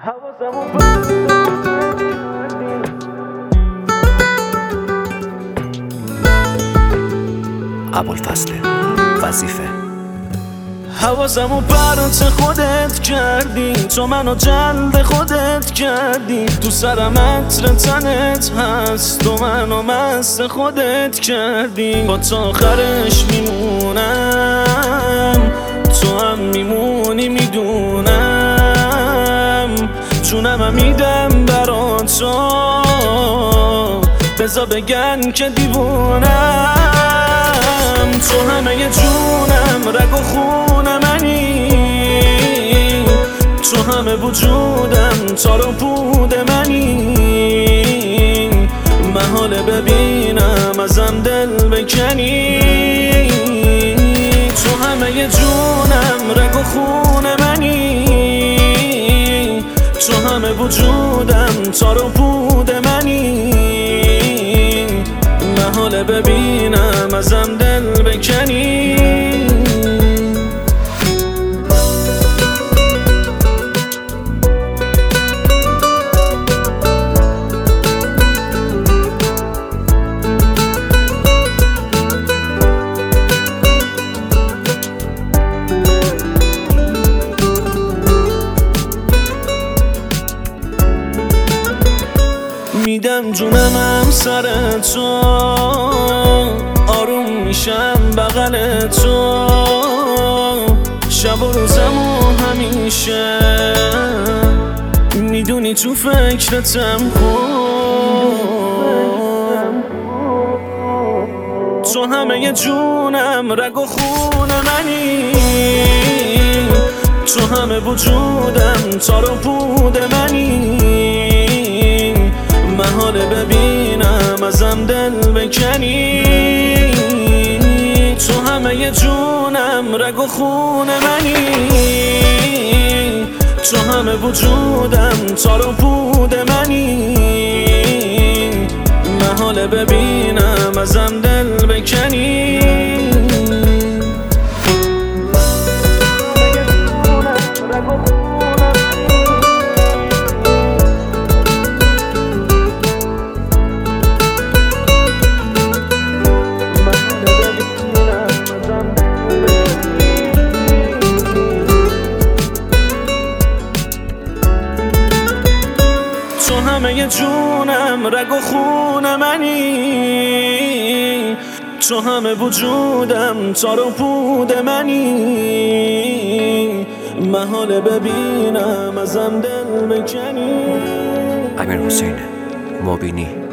ابوالفضل وظیفه. حواسمو پرت خودت کردی، تو منو جلد خودت کردی، تو سرم عطر تنت هست، تو منو مست خودت کردی. با تا آخرش میمونم، تو هم میمونی میدونم، جونم میدم برا تو، بذار بگن که دیوونم. تو همه جونم، رگ و خون منی، تو همه وجودم، تار و پود منی، محاله ببینم ازم دل بکنی. تو همه جونم، رگ و خون منی، تو همه وجودم، تار و پود منی، محاله ببینم ازم دل بکنی. میدم جونم سر تو، آروم میشم بغل تو، شب و روزم و همیشه میدونی تو فکرتم خوب. تو همه جونم، رگ و خون منی، تو همه وجودم، تار و پود منی، محاله ببینم ازم دل بکنی. تو همه جونم، رگ و خون منی، تو همه وجودم، تار و پود منی، محاله ببینم ازم دل بکنی. تو همه جونم، رگ و خون منی، تو همه وجودم، تار و پود منی، محاله ببینم ازم دل بکنی. امیرحسین مبینی.